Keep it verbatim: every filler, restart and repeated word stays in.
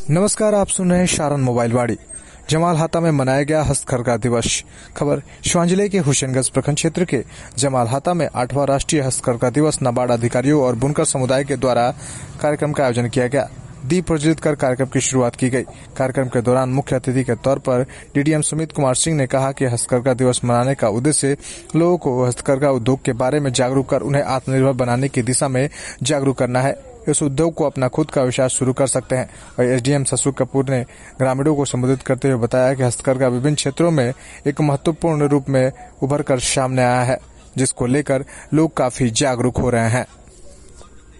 नमस्कार, आप सुन रहे हैं शारन मोबाइल वाड़ी। जमालहाता में मनाया गया हस्तकरघा दिवस। खबर शिवांजले के हुसैनगंज प्रखंड क्षेत्र के जमालहाता में आठवां राष्ट्रीय हस्तकरघा दिवस नाबार्ड अधिकारियों और बुनकर समुदाय के द्वारा कार्यक्रम का आयोजन किया गया। दीप प्रज्वलित कर कार्यक्रम की शुरुआत की गई। कार्यक्रम के दौरान मुख्य अतिथि के तौर पर डीडीएम सुमित कुमार सिंह ने कहा कि हस्तकरघा दिवस मनाने का उद्देश्य लोगों को हस्तकरघा उद्योग के बारे में जागरूक कर उन्हें आत्मनिर्भर बनाने की दिशा में जागरूक करना है। इस उद्योग को अपना खुद का व्यवसाय शुरू कर सकते हैं। और एसडीएम शशु कपूर ने ग्रामीणों को संबोधित करते हुए बताया कि हस्तकरघा विभिन्न क्षेत्रों में एक महत्वपूर्ण रूप में उभर कर सामने आया है, जिसको लेकर लोग काफी जागरूक हो रहे हैं।